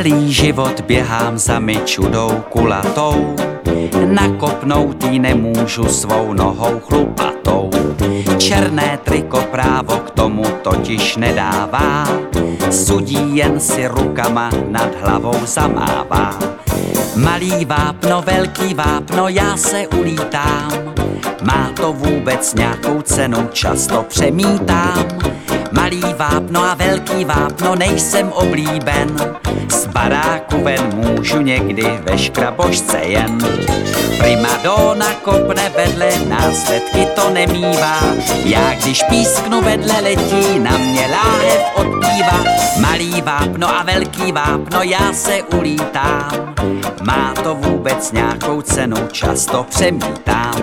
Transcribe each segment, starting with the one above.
Celý život běhám za mi čudou kulatou, nakopnout jí nemůžu svou nohou chlupatou. Černé triko právo k tomu totiž nedává, sudí jen si rukama nad hlavou zamává. Malý vápno, velký vápno, já se ulítám, má to vůbec nějakou cenu, často přemítám. Malý vápno a velký vápno, nejsem oblíben, z baráku ven můžu někdy ve škrabošce jen. Primadona kopne vedle, následky to nemívá, já když písknu vedle, letí na mě láhev od piva. Malý vápno a velký vápno, já se ulítám, má to vůbec nějakou cenu, často přemítám.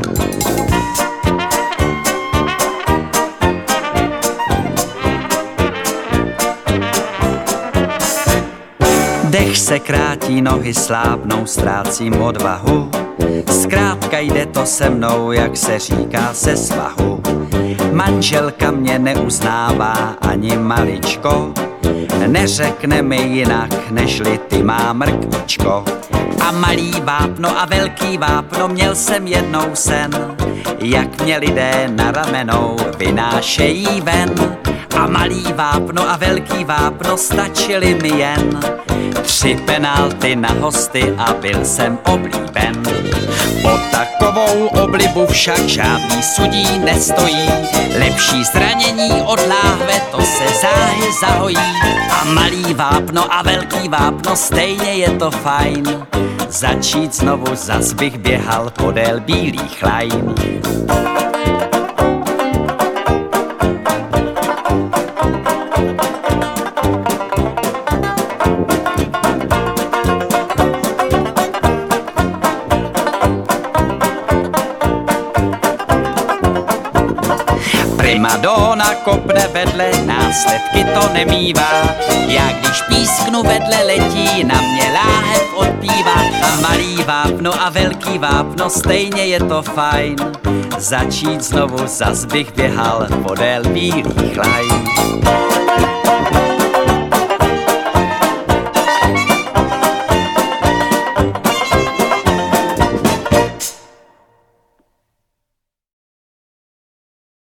Dech se krátí, nohy slábnou, ztrácím odvahu. Zkrátka jde to se mnou, jak se říká, se svahu. Manželka mě neuznává ani maličko, neřekne mi jinak, nežli ty má mrkvičko. A malý vápno a velký vápno, měl jsem jednou sen, jak mě lidé na ramenou vynášejí ven. A malý vápno a velký vápno, stačily mi jen 3 penalty na hosty a byl jsem oblíben. O takovou oblibu však žádný sudí nestojí, lepší zranění od láhve, to se záhy zahojí. A malý vápno a velký vápno, stejně je to fajn, začít znovu, zas bych běhal podél bílých lajn. Primadona kopne vedle, následky to nemívá, já když písknu vedle, letí na mě láhev od piva. A malý vápno a velký vápno, stejně je to fajn, začít znovu, zas bych běhal podél bílých lajn.